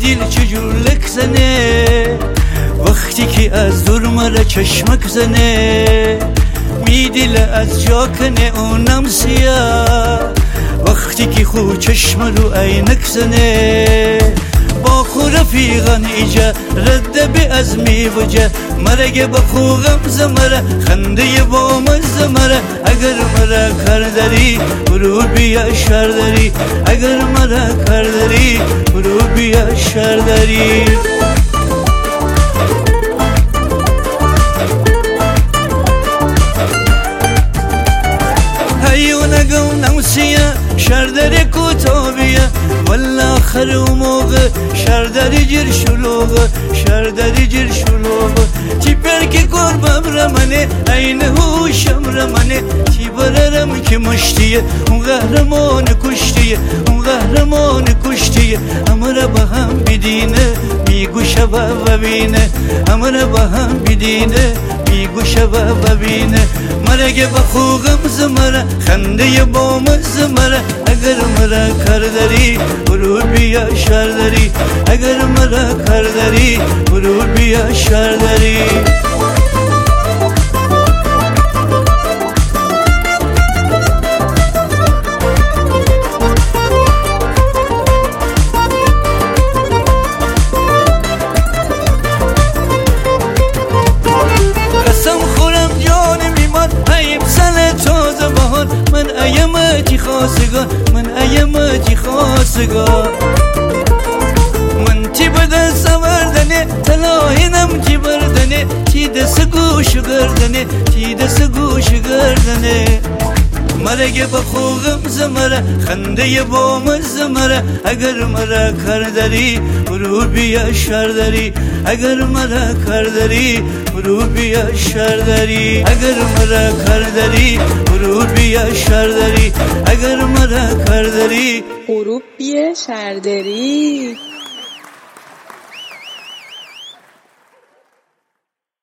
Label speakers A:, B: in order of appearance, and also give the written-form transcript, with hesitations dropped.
A: دل چجور لک زنه وقتی که از دور مرا چشمک زنه میدل از جا کنه اونم سیاه وقتی که خو چشم رو عینک زنه با خو رفیقان ایجا رد بی از میوجه مرگ با خو غمزه مره خنده با مزه مره اگر مرا کار داری برو بیا شر داری اگر مرا کار داری برو بیا شر داری هیونگو نوسیه شردری کتابیه والله آخر و موقع شردری جر شلوغه شردری جر شلوغه تی برکی قربم رمانه این هوشم رمانه تی بررم که مشتیه اون قهرمان کشتیه اون قهرمان کشتیه امره با هم بدینه میگوشه و ببینه امره با هم بدینه میگوشه و ببینه مرگ با خو غمزه مره خنده با مزه مره اگر مرا کار داری برو بیا شر داری اگر مرا کار داری برو بیا شر داری من ایمتی خواستگاه من ایمتی خواستگاه من تی بده سوردنه تلاهینم تی بردنه تی دست گوش گردنه تی دست گوش گردنه مرگ با خو غمزه مره خنده با مزه مره اگر مرا کار داری برو بیا شر داری اگر مرا کار داری برو بیا شر داری اگر مرا کار داری برو بیا شر داری اگر مرا کار داری
B: برو بیا شر داری